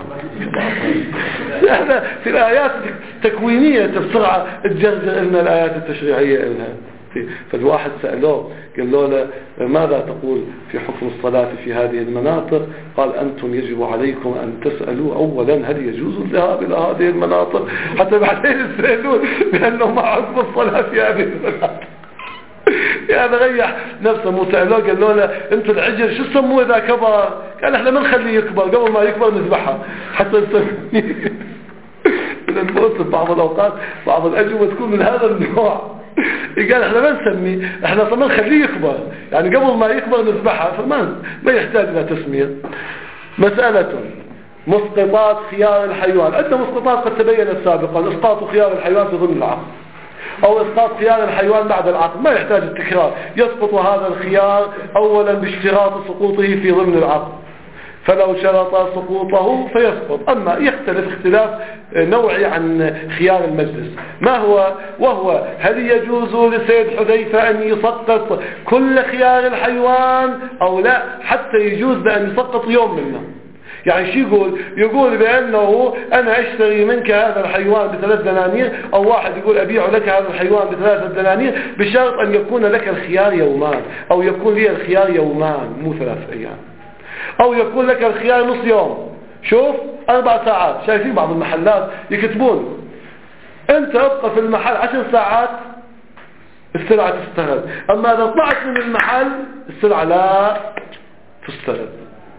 احنا في الايات التكوينيه بسرعه تجرجر لنا الايات التشريعيه لها. فالواحد سألوه قال له ماذا تقول في حكم الصلاة في هذه المناطق؟ قال أنتم يجب عليكم أن تسألوا أولا هل يجوز الذهاب إلى هذه المناطق، حتى بعدين يسألون بأنه ما حكم الصلاة في هذه المناطق. يعني ريح نفسه. مو سألوه قال له انتوا العجل شو سموه اذا كبر؟ قال احنا ما نخليه يكبر، قبل ما يكبر نذبحه حتى نسميه. من الموت بعض الاوقات بعض الاجوبه تكون من هذا النوع. قال احنا ما نسميه، احنا ما نخليه يكبر، يعني قبل ما يكبر نذبحه، فما ما يحتاج الى تسميه. مسألة مسقطات خيار الحيوان. عندنا مسقطات قد تبينت سابقا، اسقاط خيار الحيوان في ضمن العقل او اسقاط خيار الحيوان بعد العقد، ما يحتاج التكرار. يسقط هذا الخيار اولا باشتراط سقوطه في ضمن العقد، فلو شرط سقوطه فيسقط. اما يختلف اختلاف نوعي عن خيار المجلس. ما هو؟ وهو هل يجوز لسيد حذيفة ان يسقط كل خيار الحيوان او لا، حتى يجوز بان يسقط يوم منه. يعني شو يقول؟ يقول بأنه أنا أشتري منك هذا الحيوان بثلاث دنانير، أو واحد يقول أبيع لك هذا الحيوان بثلاثة دنانير بشرط أن يكون لك الخيار يومان، أو يكون لي الخيار يومان مو ثلاث أيام، أو يكون لك الخيار نص يوم. شوف أربع ساعات. شايفين بعض المحلات يكتبون أنت أبقى في المحل عشر ساعات السلعة تستهد، أما إذا طلعت من المحل السلعة لا تستهد.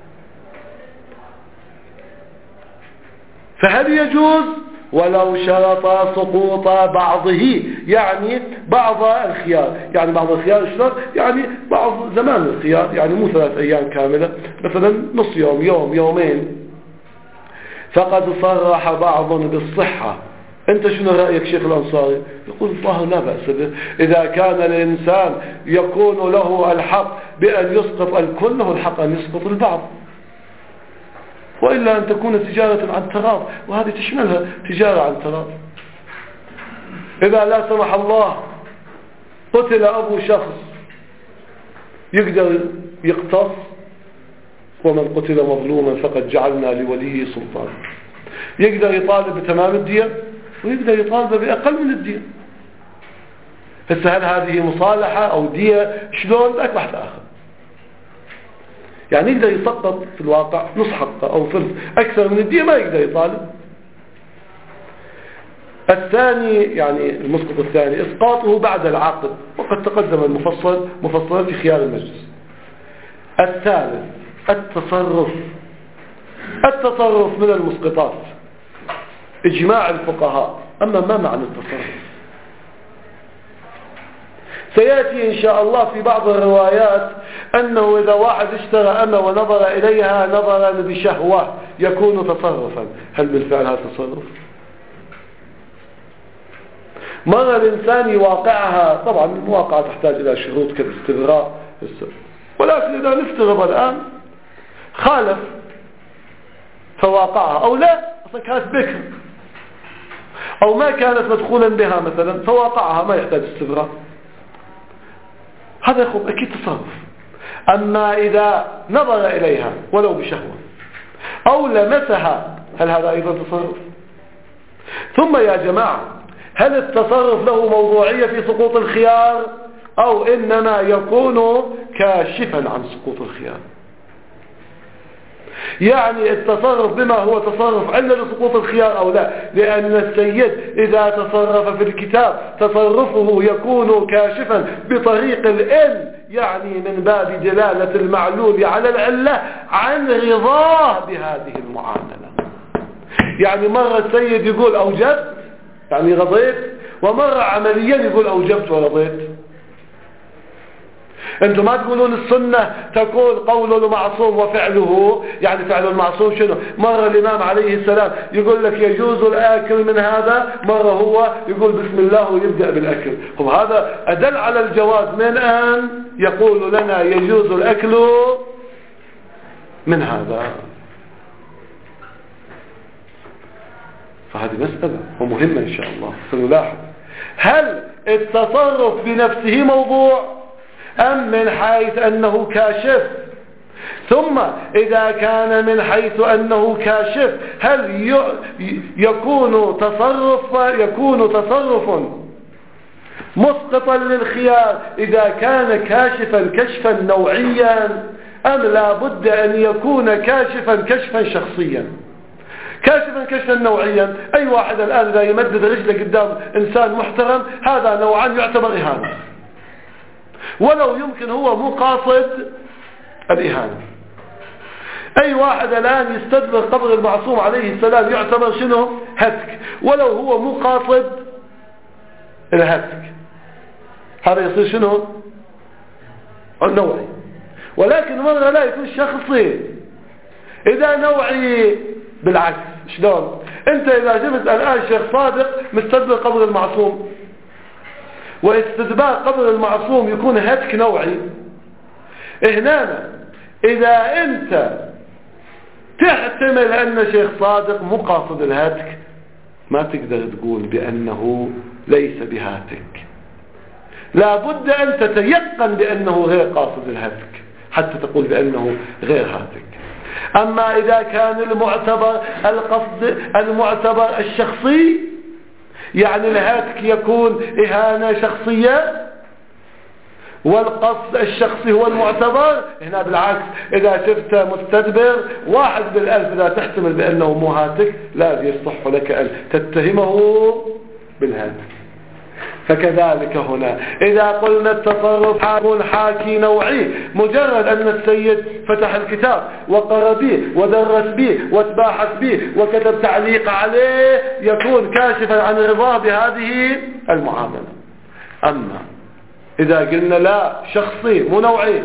فهل يجوز؟ ولو شرط سقوط بعضه، يعني بعض الخيار، يعني بعض الخيار الشرط يعني بعض زمان الخيار، يعني مو ثلاث أيام كاملة، مثلا نص يوم يوم يومين. فقد صرح بعض بالصحة. أنت شنو رأيك شيخ الأنصاري؟ يقول الله لا بأس به إذا كان الإنسان يكون له الحق بأن يسقط الكل، له الحق أن يسقط البعض، وإلا أن تكون تجارة عن تراض، وهذه تشملها تجارة عن تراض. إذا لا سمح الله قتل أبو شخص يقدر يقتص، ومن قتل مظلوما فقد جعلنا لوليه سلطان. يقدر يطالب بتمام الدية ويقدر يطالب بأقل من الدية. هسه هل هذه مصالحة أو دية؟ شلون؟ لك بحث آخر. يعني يقدر يسقط في الواقع نص حقه أو ثلث، أكثر من الدية ما يقدر يطالب. الثاني يعني المسقط الثاني إسقاطه بعد العقد، وقد تقدم المفصل مفصلا في خيار المجلس. الثالث التصرف. التصرف من المسقطات إجماع الفقهاء. أما ما معنى التصرف؟ سيأتي إن شاء الله في بعض الروايات أنه إذا واحد اشترى أمة ونظر إليها نظرا بشهوة يكون تصرفا. هل بالفعل هذا تصرف؟ مرة الإنسان يواقعها، طبعا المواقعة تحتاج إلى شروط كالاستبراء، ولكن إذا نفترض الآن خالف فواقعها أو لا، أصلا كانت بكر أو ما كانت مدخولا بها مثلا فواقعها، ما يحتاج استبراء، هذا يخب أكيد تصرف. أما إذا نظر إليها ولو بشهوة أو لمسها هل هذا أيضا تصرف؟ ثم يا جماعة هل التصرف له موضوعية في سقوط الخيار أو إنما يكون كاشفا عن سقوط الخيار؟ يعني التصرف بما هو تصرف علة لسقوط الخيار أو لا؟ لأن السيد إذا تصرف في الكتاب تصرفه يكون كاشفا بطريق الإن، يعني من باب دلالة المعلول على العلة عن رضاه بهذه المعاملة. يعني مرة السيد يقول أوجبت يعني رضيت، ومرة عمليا يقول أوجبت ورضيت. انتم ما تقولون السنة تقول قول المعصوم وفعله، يعني فعل المعصوم شنو؟ مرة الإمام عليه السلام يقول لك يجوز الآكل من هذا، مرة هو يقول بسم الله ويبدأ بالأكل. وهذا أدل على الجواز من أن يقول لنا يجوز الأكل من هذا. فهذه مسألة ومهمة إن شاء الله سنلاحظ. هل التصرف بنفسه موضوع أم من حيث أنه كاشف؟ ثم إذا كان من حيث أنه كاشف هل يكون تصرف يكون تصرف مسقطا للخيار إذا كان كاشفا كشفا نوعيا، أم لا بد أن يكون كاشفا كشفا شخصيا؟ كاشفا كشفا نوعيا، أي واحد الآن إذا يمدد رجله قدام إنسان محترم هذا نوعا يعتبر إهانة، ولو يمكن هو مو قاصد الإهانة. أي واحد الآن يستدبر قبر المعصوم عليه السلام يعتبر شنو؟ هتك، ولو هو مو قاصد الهتك، هذا يصير شنو؟ نوعي. ولكن مرة لا يكون شخصي. إذا نوعي بالعكس شلون؟ أنت إذا جبت الآن شيخ صادق مستدبر قبر المعصوم، واستدبار قبر المعصوم يكون هتك نوعي، هنا إذا أنت تحتمل أن شيخ صادق مو قاصد الهتك ما تقدر تقول بأنه ليس بهاتك، لا بد أن تتيقن بأنه غير قاصد الهتك حتى تقول بأنه غير هاتك. أما إذا كان المعتبر القصد المعتبر الشخصي، يعني الهاتك يكون إهانة شخصية والقصد الشخصي هو المعتبر، هنا بالعكس إذا شفت مستدبر واحد بالألف لا تحتمل بأنه مو هاتك، لا يصح لك أن تتهمه بالهاتك. فكذلك هنا إذا قلنا التصرف حاكم حاكي نوعي، مجرد أن السيد فتح الكتاب وقرأ به ودرس به وتباحث به وكتب تعليق عليه يكون كاشفا عن رضاه بهذه المعاملة. أما إذا قلنا لا شخصي مو نوعي،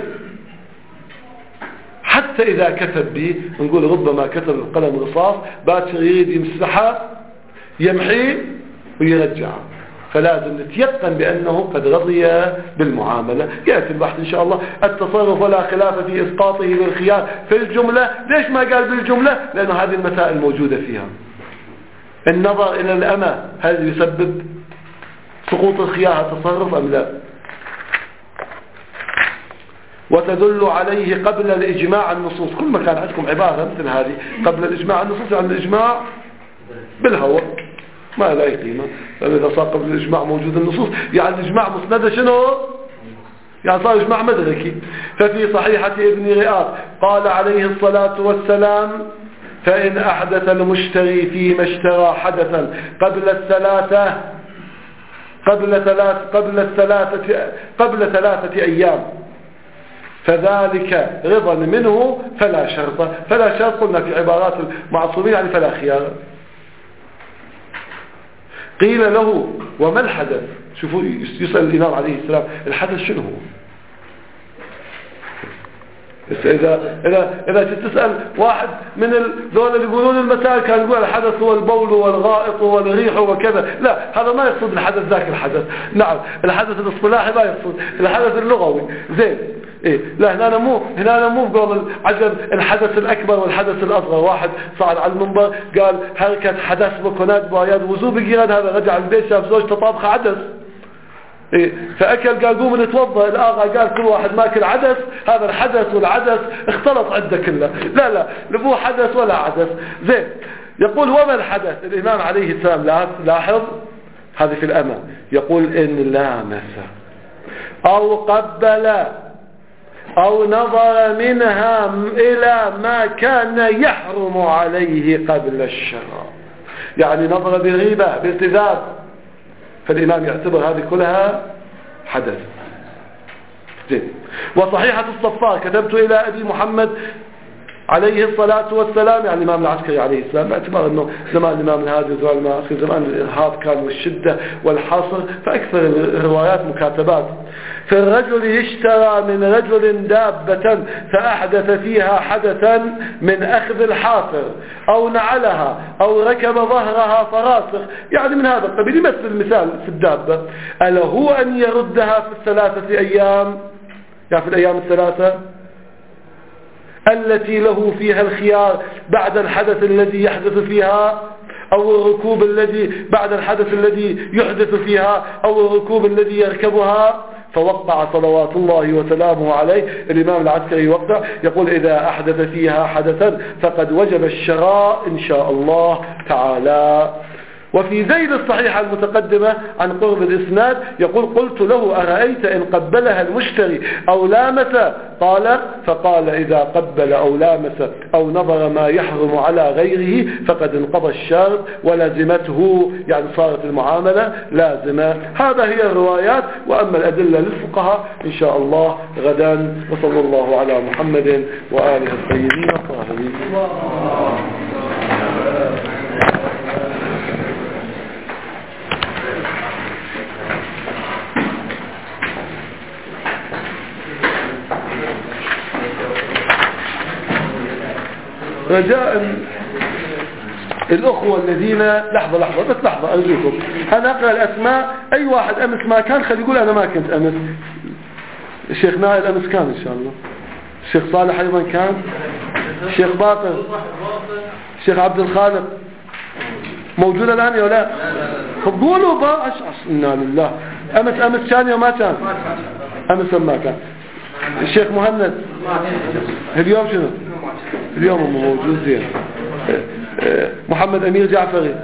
حتى إذا كتب به نقول ربما كتب القلم رصاص باكر يريد يمسحها يمحي ويرجعها، فلازم نتيقن بأنه قد رضي بالمعاملة. يأتي البحث إن شاء الله. التصرف ولا خلاف في إسقاطه للخيار في الجملة. ليش ما قال بالجملة؟ لأنه هذه المسائل موجودة فيها. النظر إلى الأمة هل يسبب سقوط الخيار تصرف أم لا؟ وتدل عليه قبل الإجماع النصوص. كل ما كان عندكم عبارة مثل هذه قبل الإجماع النصوص عن الإجماع بالهوى ما لا قيمة، لأن إذا صار قبل الإجماع موجود النصوص يعني الإجماع مسندة شنو؟ يعني صار إجماع مدركي. ففي صحيحة ابن رئاب قال عليه الصلاة والسلام: فإن أحدث المشتري فيما اشترى حدثا قبل الثلاثة قبل ثلاث قبل الثلاثة قبل ثلاثة أيام فذلك رضا منه فلا شرط. فلا شرط قلنا في عبارات المعصومين يعني فلا خيار. قيل له: وما الحدث؟ شوفوا يسأل الإمام عليه السلام: الحدث شنو هو؟ إذا إذا إذا تسأل واحد من ذول اللي يقولون المسائل كان يقول الحدث هو البول والغائط والريح وكذا، لا، هذا ما يقصد الحدث ذاك الحدث. نعم الحدث الاصطلاحي ما يقصد الحدث اللغوي. زين إيه، لا هنا مو هنا مو بقول عجب الحدث الأكبر والحدث الأصغر. واحد صعد على المنبر قال حركة حدث بكونات بوعياد وزو بقيرد، هذا رجع البيت شاف زوجته طابخة عدس إيه، فأكل قال قوم نتوضأ. الآغا قال كل واحد ماكل عدس، هذا الحدث والعدس اختلط عده كله. لا لا لبو حدث ولا عدس. زين يقول: وما الحدث؟ الإمام عليه السلام لاحظ هذه في الأمة، يقول: إن لامس أو قبل أو نظر منها إلى ما كان يحرم عليه قبل الشراء، يعني نظر بغيبة بالتذاب، فالإمام يعتبر هذه كلها حدث. زين. وصحيحة الصفار: كتبت إلى أبي محمد عليه الصلاة والسلام، يعني الإمام العسكري عليه السلام، باعتبار أنه زمان الإمام الهادي وزمان آخر زمان الإرهاب كان والشدة والحصر، فأكثر الروايات مكاتبات. في الرجل اشترى من رجل دابة فأحدث فيها حدثا من أخذ الحافر أو نعلها أو ركب ظهرها فراسخ، يعني من هذا القبيل. يمثل المثال في الدابة: ألا هو أن يردها في الثلاثة أيام، يعني في الأيام الثلاثة التي له فيها الخيار بعد الحدث الذي يحدث فيها، أو الركوب الذي بعد الحدث الذي يحدث فيها، أو الركوب الذي يركبها. فوقع صلوات الله وسلامه عليه الإمام العسكري وقع يقول: إذا أحدث فيها حدثا فقد وجب الشراء إن شاء الله تعالى. وفي ذيل الصحيحة المتقدمة عن قرب الإسناد يقول: قلت له: أرأيت إن قبلها المشتري أو لامس؟ قال: فقال: إذا قبل أو لامس أو نظر ما يحرم على غيره فقد انقضى الشرط ولازمته، يعني صارت المعاملة لازمة. هذا هي الروايات. وأما الأدلة للفقهاء إن شاء الله غدا. وصلى الله على محمد وآله الطيبين الطاهرين. رجاء الأخوة الذين لحظة لحظة بس لحظة أرجوكم، أنا أقرأ الأسماء. أي واحد أمس ما كان خلي يقول أنا ما كنت أمس. الشيخ نائل أمس كان إن شاء الله، الشيخ صالح أيضا كان، الشيخ باقر، الشيخ عبد الخالق موجود الآن يا لا؟ قولوا بقى أشعص. إنا لله. أمس أمس كان يا ما كان؟ أمس ما كان. الشيخ مهند اليوم شنو؟ اليوم هو موجود. زين. محمد أمير جعفري،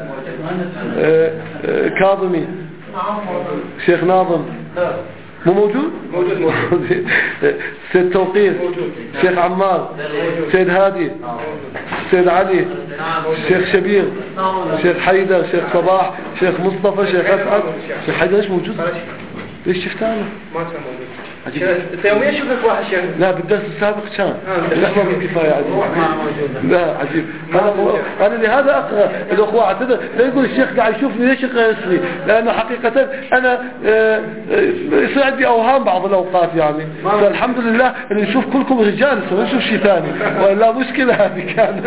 كاظمي، شيخ ناظم مو موجود؟ موجود. سيد توقير، شيخ عمار، سيد هادي، سيد علي، شيخ شبير، شيخ حيدر، شيخ صباح، شيخ مصطفى، شيخ أسعد. شيخ حيدر ايش موجود؟ ليش شفت انا؟ ما كان موجود. عجيب. يوميا شفتك واحد شيخ. لا بالدرس السابق كان. لحظة من كفاية عجيب. لا عجيب. أنا أنا لهذا أقرأ الأخوة اعتذر. لا يقول الشيخ قاعد يشوفني ليش يقرأ اسمي؟ لأنه حقيقة أنا يصير عندي أوهام بعض الأوقات يعني. فالحمد لله إن نشوف كلكم رجال ما نشوف شيء ثاني. ولا مشكلة هذه كانت.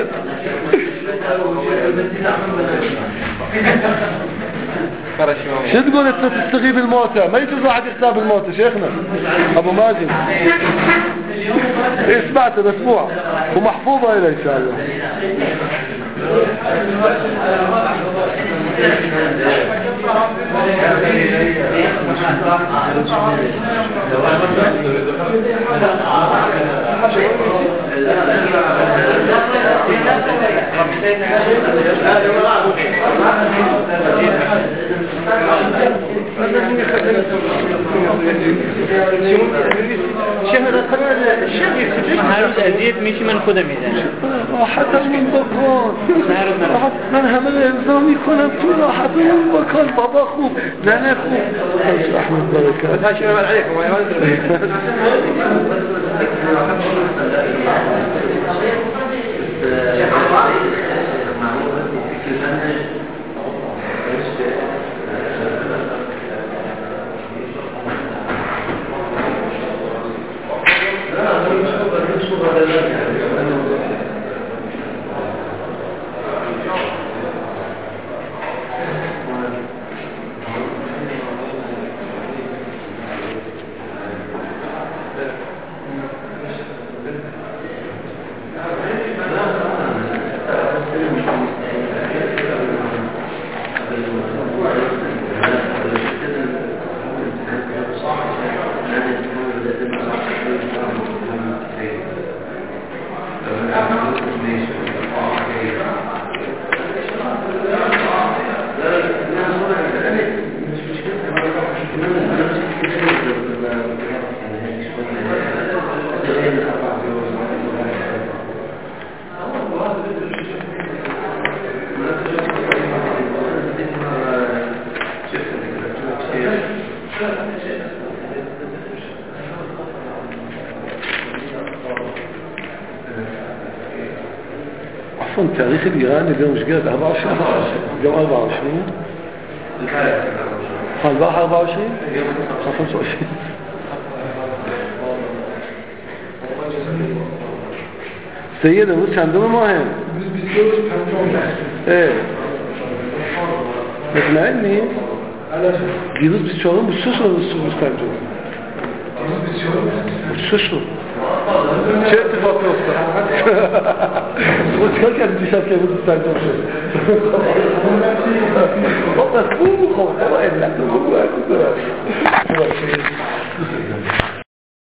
شو تقول انت تستغيب الموتى؟ ما يجوز واحد يغتاب الموتى شيخنا ابو ماجد. ايه سمعت الاسبوع ومحفوظة الى ان شاء الله. هر روز اذیت میشی من خودم میزنم راحت این بکن من همه امضا میکنم تو راحت این بکن بابا خوب نه نه خوب رحمت برکت هاشم علیکم و أصلاً تاريخ الإيراني اليوم مش قاعد أربعة وعشرين اليوم أربعة وعشرين صباح أربعة وعشرين خمسة وعشرين سيدة بس عندهم مهم ايه مقنعني دیروز بیست و چهارم بود سه سال مستقیم سه سال چه اتفاقی افتاد؟ خود چکار کردیم دیشب که بود مستقیم شد؟ خب بس خوب خوب خب علت خوب